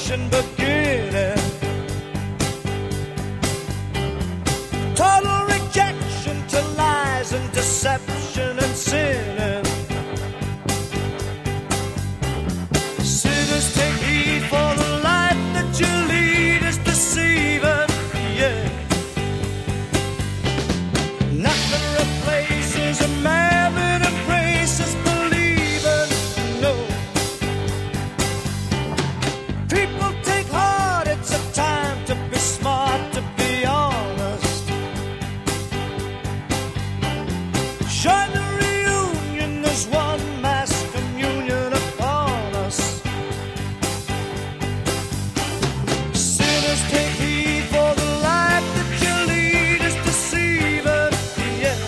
resurrection beginning. Total rejection to lies and deception and sinning. Sinners, take heed, for the life that you lead is deceiving. Yeah. Nothing replaces a man that embraces believing. No. People take heart, it's a time to be smart, to be honest. Join the reunion, there's one mass communion upon us. Sinners, take heed, for the life that you lead is deceiving. Yeah.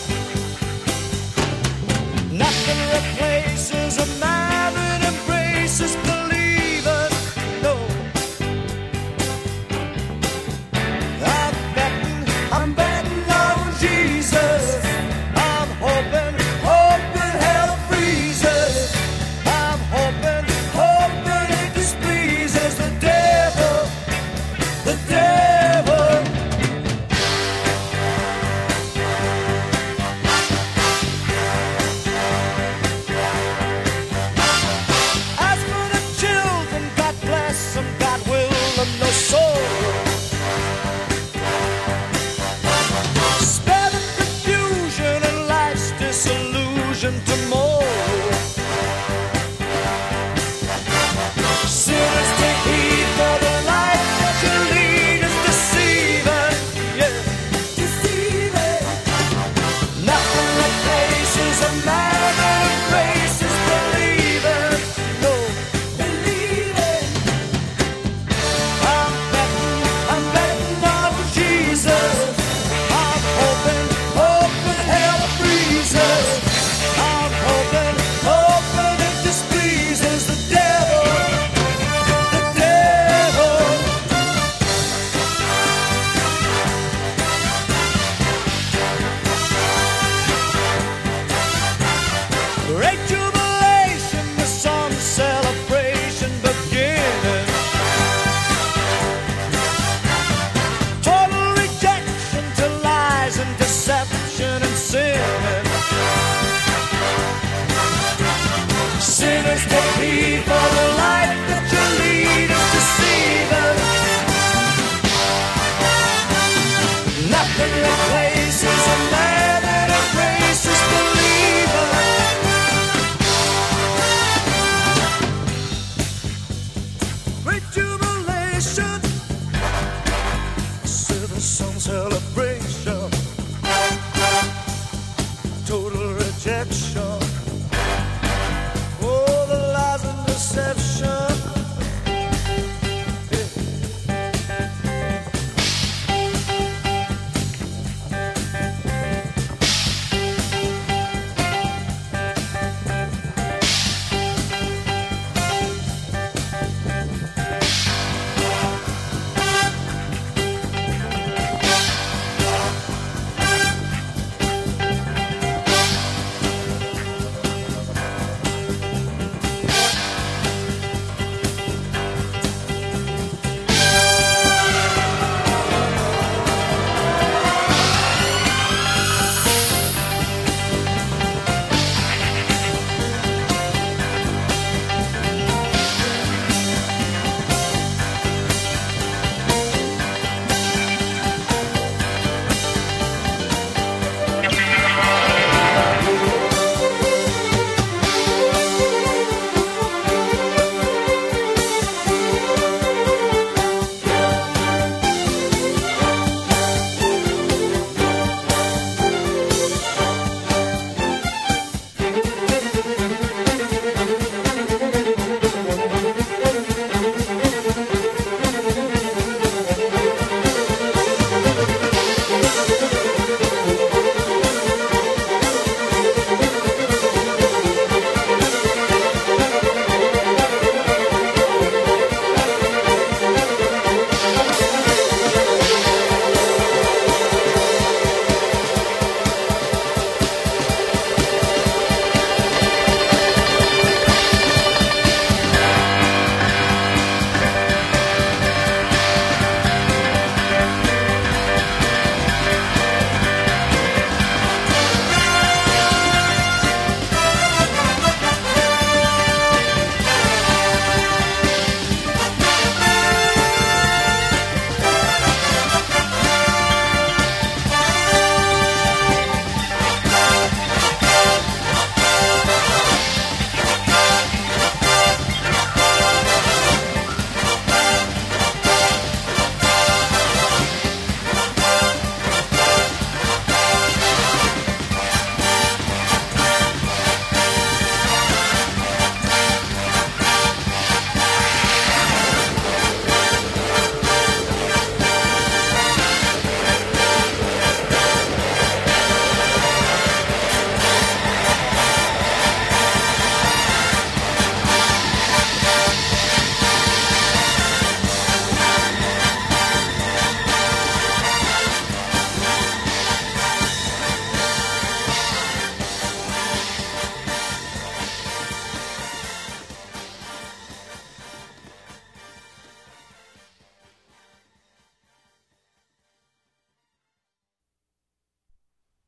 Nothing replaces a man that embraces believing. No. I'm betting on Jesus. I'm hoping hell freezes. I'm hoping it displeases the devil. The devil. As for the children, God bless them, God will them no soul.